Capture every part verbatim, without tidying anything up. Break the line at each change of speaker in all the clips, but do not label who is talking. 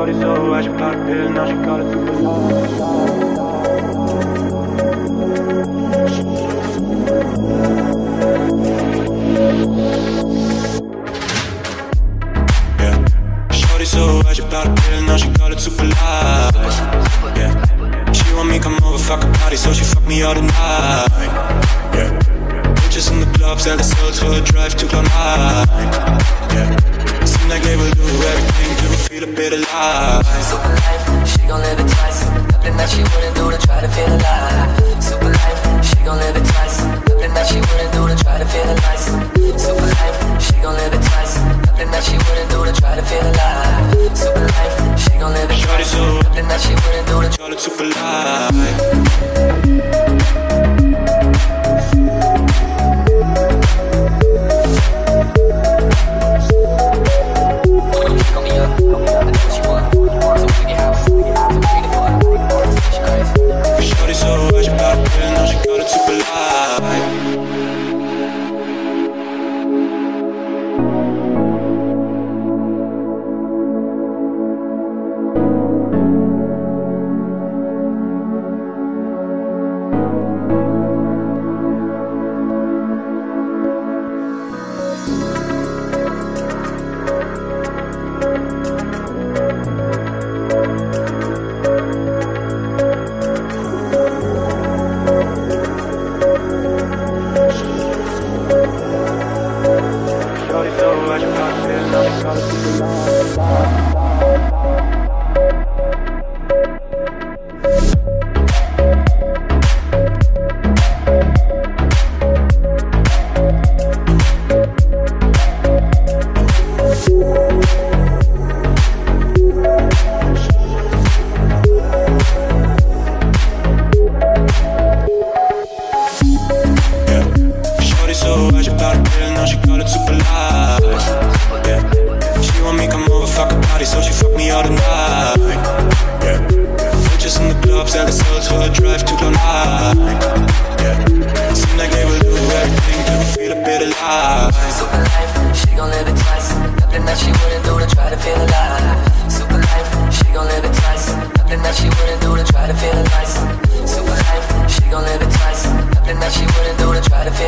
Shorty so high, she popped a pill, now she call it super love. Shorty so high, she popped a pill, now she call it super life. Yeah. She want me come over, fuck a party, so she fuck me all the night. Yeah. Bitches in the club, sell the souls for a drive to Cloud nine. Yeah. Seem like they will do everything to feel a bit alive.
Super life, she gon' live it twice. Nothing that she wouldn't do to try to feel alive. Super life, she gon' live it twice. Nothing that she wouldn't do to try to feel alive. Super life, she gon' live it twice. Nothing that she wouldn't do to try to feel alive. Super life, she gon' live it twice. Nothing that she wouldn't do to try to super life.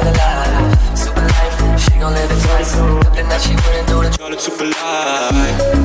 Super life.